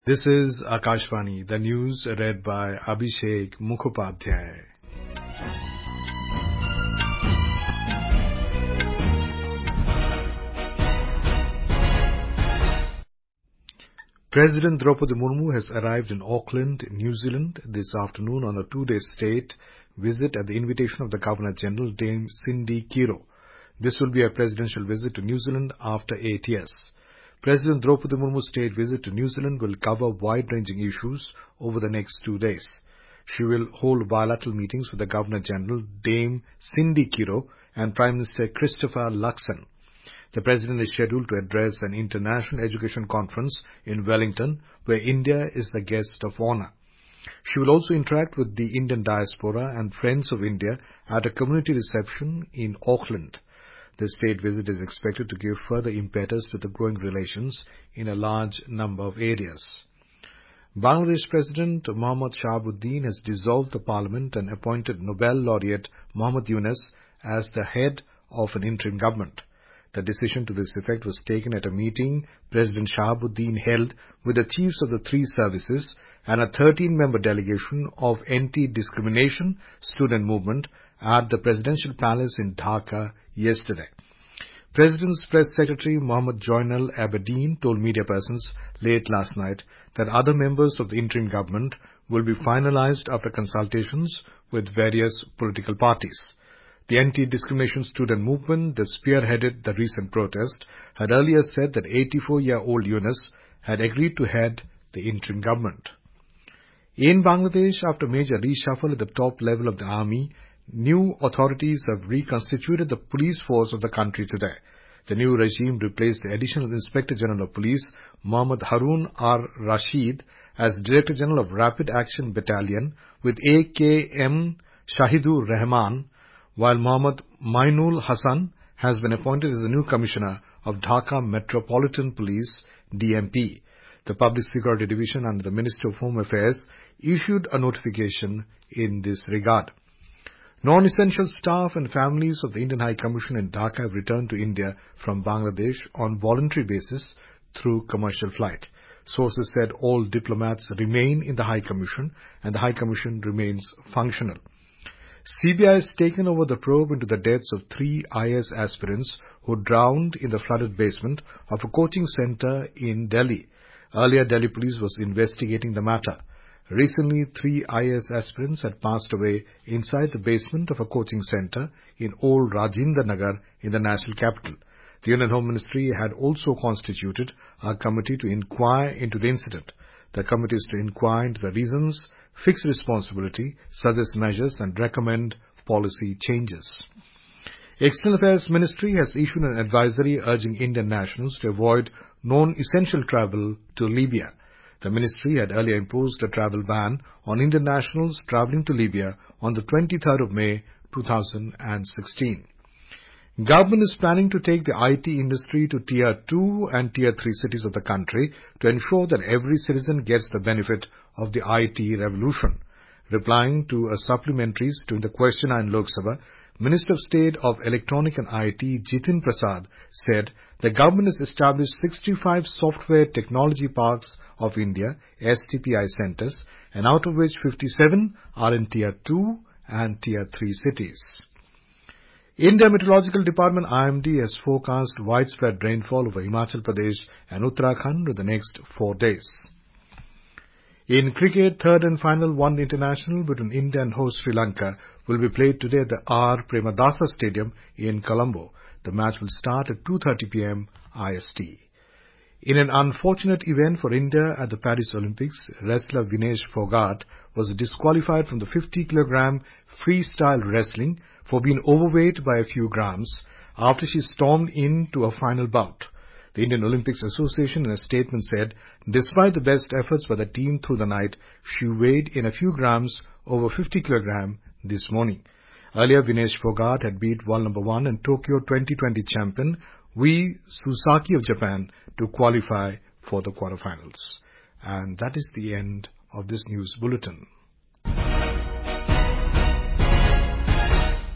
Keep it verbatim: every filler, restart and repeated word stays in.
This is Akashvani, the news read by Abhishek Mukhopadhyay. President Draupadi Murmu has arrived in Auckland, New Zealand this afternoon on a two-day state visit at the invitation of the Governor-General, Dame Cindy Kiro. This will be a presidential visit to New Zealand after eight years. President Draupadi Murmu's state visit to New Zealand will cover wide-ranging issues over the next two days. She will hold bilateral meetings with the Governor-General, Dame Cindy Kiro, and Prime Minister Christopher Luxon. The President is scheduled to address an international education conference in Wellington, where India is the guest of honor. She will also interact with the Indian diaspora and Friends of India at a community reception in Auckland. The state visit is expected to give further impetus to the growing relations in a large number of areas. Bangladesh President Mohammad Shahabuddin has dissolved the parliament and appointed Nobel laureate Muhammad Yunus as the head of an interim government. The decision to this effect was taken at a meeting President Shahabuddin held with the chiefs of the three services and a thirteen-member delegation of anti-discrimination student movement at the Presidential Palace in Dhaka yesterday. President's Press Secretary Mohammad Joinal Abedin told media persons late last night that other members of the interim government will be finalized after consultations with various political parties. The anti-discrimination student movement that spearheaded the recent protest had earlier said that eighty-four-year-old Yunus had agreed to head the interim government. In Bangladesh, after major reshuffle at the top level of the army, new authorities have reconstituted the police force of the country today. The new regime replaced the Additional Inspector General of Police, Mohammad Harun R. Rashid, as Director General of Rapid Action Battalion with A K M Shahidur Rahman, while Mohammad Mainul Hassan has been appointed as the new Commissioner of Dhaka Metropolitan Police, D M P. The Public Security Division under the Ministry of Home Affairs issued a notification in this regard. Non-essential staff and families of the Indian High Commission in Dhaka have returned to India from Bangladesh on voluntary basis through commercial flight. Sources said all diplomats remain in the High Commission and the High Commission remains functional. C B I has taken over the probe into the deaths of three I A S aspirants who drowned in the flooded basement of a coaching center in Delhi. Earlier, Delhi police was investigating the matter. Recently, three I A S aspirants had passed away inside the basement of a coaching center in Old Rajendra Nagar in the national capital. The Union Home Ministry had also constituted a committee to inquire into the incident. The committee is to inquire into the reasons, fix responsibility, suggest measures and recommend policy changes. External Affairs Ministry has issued an advisory urging Indian nationals to avoid non-essential travel to Libya. The ministry had earlier imposed a travel ban on Indian nationals travelling to Libya on the twenty-third of May two thousand sixteen. Government is planning to take the I T industry to Tier two and Tier three cities of the country to ensure that every citizen gets the benefit of the I T revolution. Replying to a supplementaries to the question in Lok Sabha, Minister of State of Electronic and I T Jitin Prasad said the government has established sixty-five software technology parks of India, S T P I centers, and out of which fifty-seven are in Tier two and Tier three cities. India Meteorological Department I M D has forecast widespread rainfall over Himachal Pradesh and Uttarakhand in the next four days. In cricket, third and final one-day international between India and host Sri Lanka will be played today at the R. Premadasa Stadium in Colombo. The match will start at two thirty p m I S T. In an unfortunate event for India at the Paris Olympics, wrestler Vinesh Phogat was disqualified from the fifty kilogram freestyle wrestling for being overweight by a few grams after she stormed into a final bout. The Indian Olympics Association in a statement said, despite the best efforts by the team through the night, she weighed in a few grams over fifty kilograms this morning. Earlier, Vinesh Phogat had beat world number one and Tokyo twenty twenty champion Wei Susaki of Japan to qualify for the quarterfinals. And that is the end of this news bulletin.